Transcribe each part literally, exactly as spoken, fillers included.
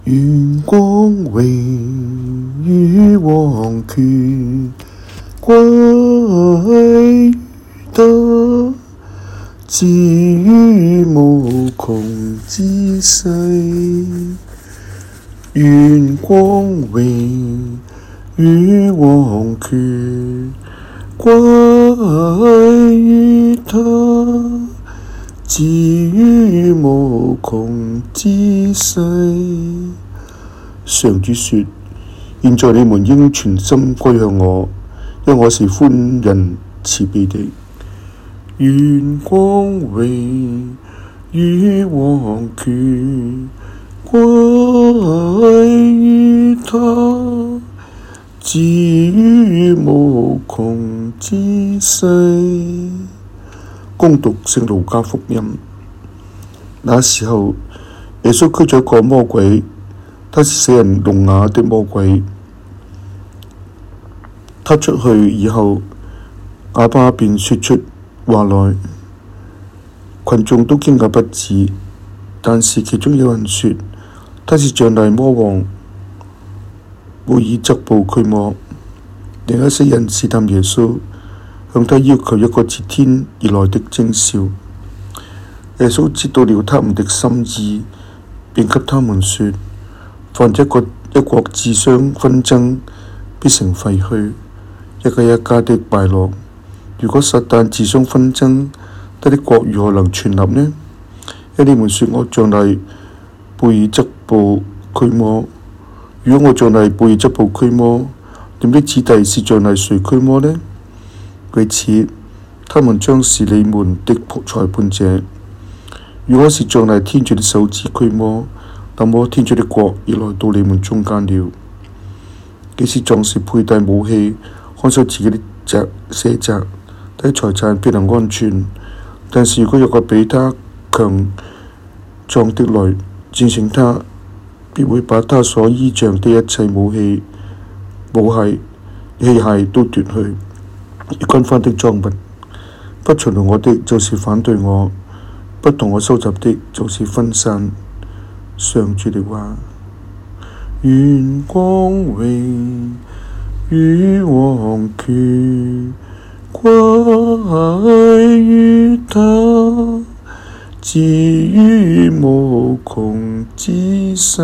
願光榮與王權歸於他，至於無窮之世。願光榮與王權歸於他，至於無窮之世。上主說：現在你們應全心歸向我，因為我是寬仁慈悲的。願光榮與王權歸於他，至於無窮之世。恭讀聖路加福音。那時候，耶穌驅咗一個魔鬼，他是使人聾啞的魔鬼。他出去以後，啞巴便說出話來，群眾都驚訝不止。但是其中有人說，他是仗大魔王貝耳則步驅魔。另一些人試探耶穌，向他要求一個自天而來的徵兆。耶穌知道了他們的心意，便給他們說：凡一個一國自相紛爭，必成廢墟；一家一家的敗落。如果撒旦自相紛爭，他的國如何能存立呢？因你們說我仗大貝耳則步驅魔。如果我仗大貝耳則步驅魔，你們的子弟是仗大誰驅魔呢？為此，他們將是你們的裁判者。如果是仗大天主的手指驅魔，那麼天主的國已來到你們中間了。即使壯士佩戴武器，看守自己的宅舍宅，他的財產必能安全。但是如果有個比他強壯的來戰勝他，必會把他所依仗的一切武器、武器、器械都奪去。軍方的贓物，不隨從我的，就是反對我；不同我收集的，就是分散。上主的話。願光榮與王權歸於他，至於無窮之世。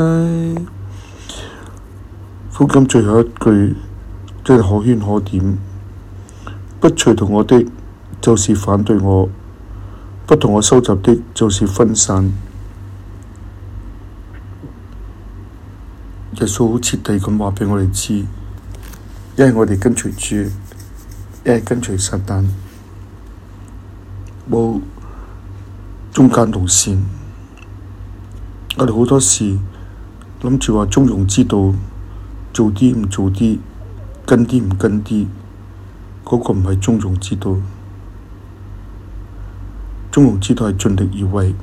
福音最後一句真係可圈可點。不隨同我的，就是反對我；不同我收集的，就是分散。耶穌好徹底咁話畀我哋知，一係我哋跟隨主，一係跟隨撒旦，冇中間路線。我哋好多時諗住話中庸之道，做啲唔做啲，跟啲唔跟啲。嗰個唔係中庸之道，中庸之道係盡力而為。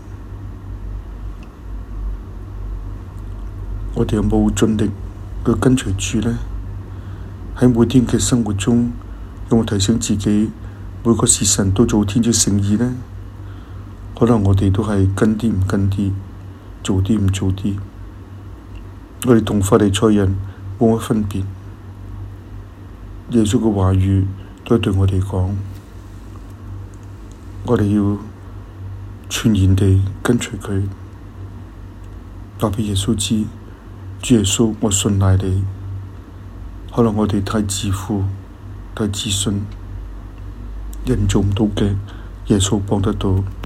我哋有冇盡力去跟隨主呢？喺每天嘅生活中，有冇提醒自己每個時辰都做天主聖意呢？可能我哋都係跟啲唔跟啲，做啲唔做啲。我哋同法利賽人冇乜分別。耶穌嘅話語都係對我哋講，我哋要全然地跟隨佢，話畀耶穌知，主耶穌，我信賴你。可能我哋太自負、太自信，人做唔到嘅，耶穌幫得到。